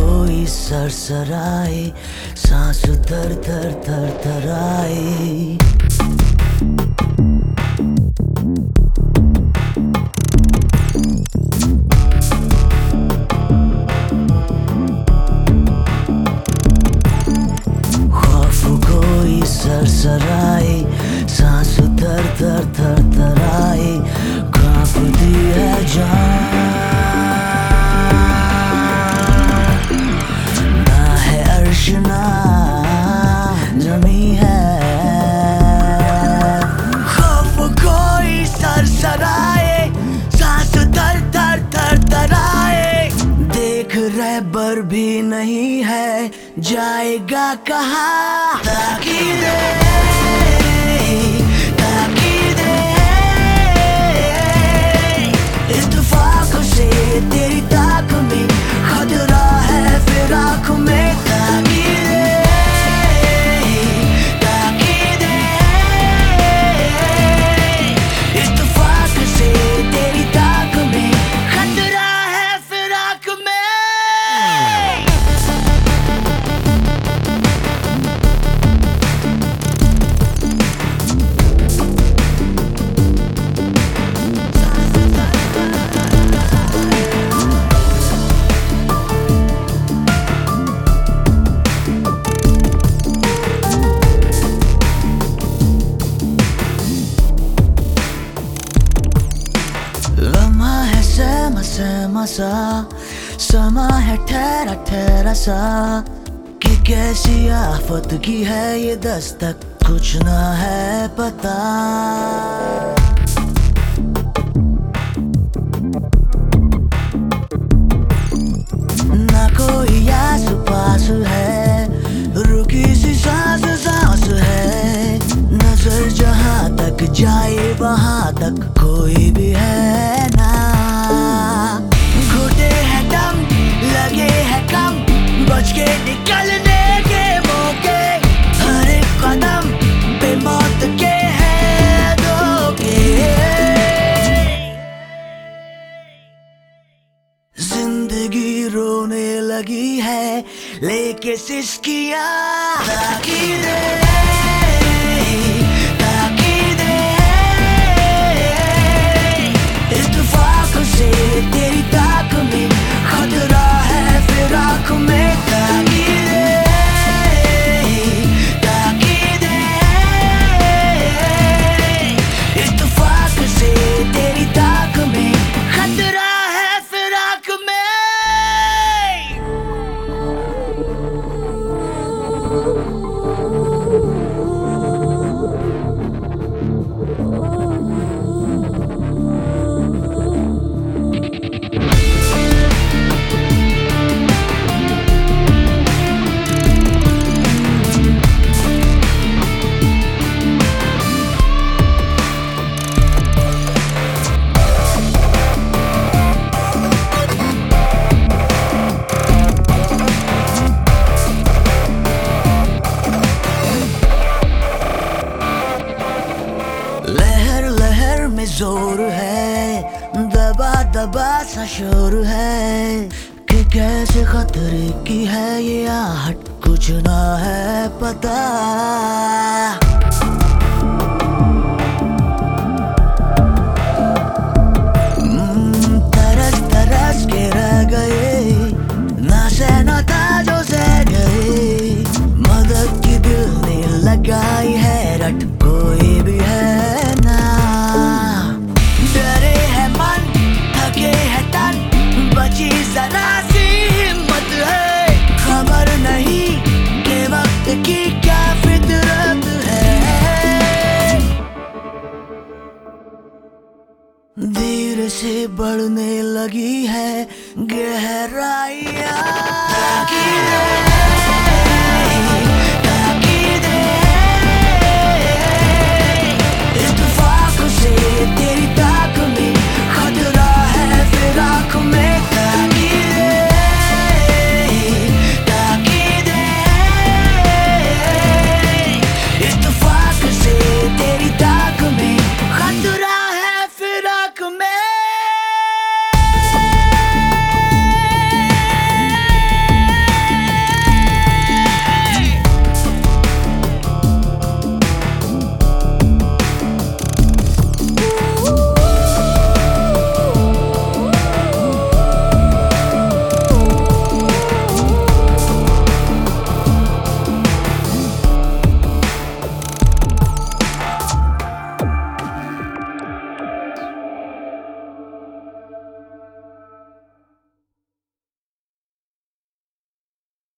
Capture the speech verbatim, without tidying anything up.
कोई सरसराए, सांस थर थर थर थराए। खौफ कोई सरसराए, सांस थर थर थर थराए। कांपती है जान, ना जमी है। खौफ कोई सरसराए, सांस थर थर थर थराए। देख रहबर भी नहीं है, जाएगा कहाँ? ताकीदे ताकीदे इत्तेफाक से तेरी ताक में खतरा है फिराक में। सहमा सा समा है ठहरा ठहरा सा, कि कैसी आफत की है ये दस्तक, कुछ ना है पता। ना कोई आस पास है, रुकी सी सांस सांस है। नजर जहां तक जाए वहां तक कोई भी है ना। घुटे है दम, लगे है कम, बच के निकलने के मौके। हर एक कदम पे मौत के है धोखे। जिंदगी रोने लगी है, लेके सिसकियां। ताकीदे ताकीदे इत्तेफाक से तेरी ताक में खतरा है फिराक में। ताकीदे ताकीदे इत्तेफाक से तेरी ताक में खतरा है फिराक में। लहर लहर में जोर है, दबा दबा सा शोर है, कि कैसे खतरे की है ये आहट, कुछ ना है पता। तरस तरस के रह गए, ना सहना था जो सह गए। मदद की दिल ने लगाई है रट, कोई भी है ना। डरे है मन, थके है तन, बची जरा सी हिम्मत है। खबर नहीं के वक्त की क्या फितरत है। धीरे से बढ़ने लगी है गहराइयाँ।